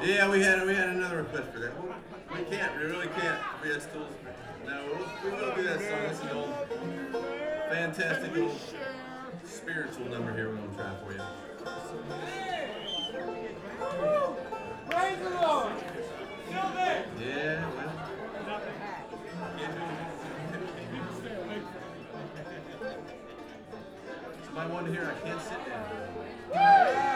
Yeah, we had another request for that. We can't, we really can't. We have still, no, we will do that song. This is an old, fantastic old spiritual number here. We're gonna try for you. Praise the Lord. Yeah, well. Somebody wanted to hear I can't sit down.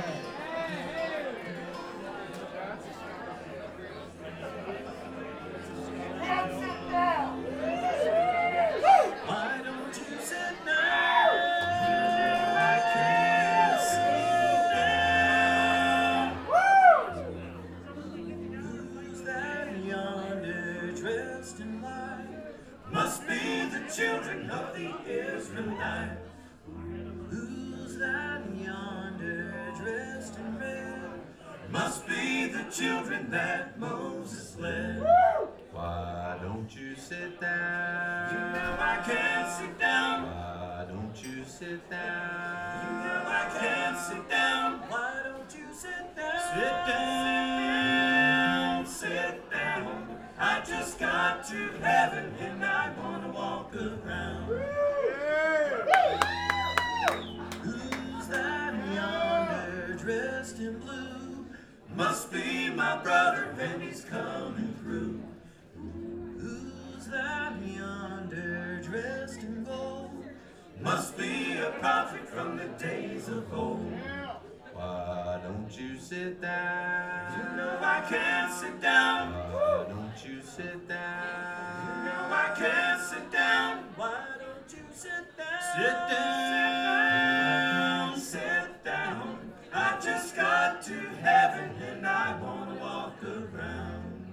Why don't you sit down? I can't sit down. Who's that yonder dressed in white? Must be the children of the Israelites. Who's that yonder dressed in red? Must be the children that Moses led. Why don't you sit down? You know I can't sit down. Why don't you sit down? You know I can't sit down. Why don't you sit down? Sit down, sit down. I just got to heaven and I wanna walk around. Who's that yonder dressed in blue? Must be my brother and he's coming through. Who's that yonder dressed in gold? Must be a prophet from the days of old. Why don't you sit down? You know I can't sit down. Why don't you sit down? You know I can't sit down. Why don't you sit down? Sit down, sit down. I just got to heaven and I wanna walk around.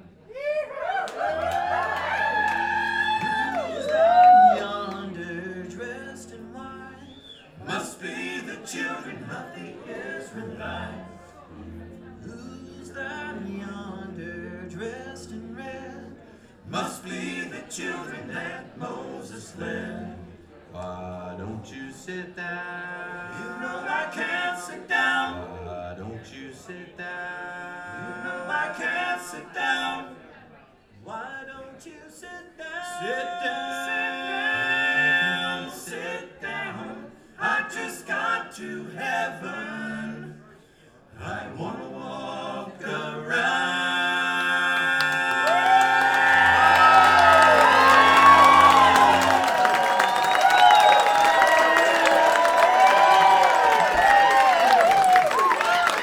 Who's that yonder dressed in white? Must be the children of the Israelites. Who's that yonder dressed in red? Must be the children that Moses led. Why don't you sit down? You know I can't sit down. Why don't you sit down? You know I can't sit down. Why don't you sit down? Sit down, sit down. I just got to heaven.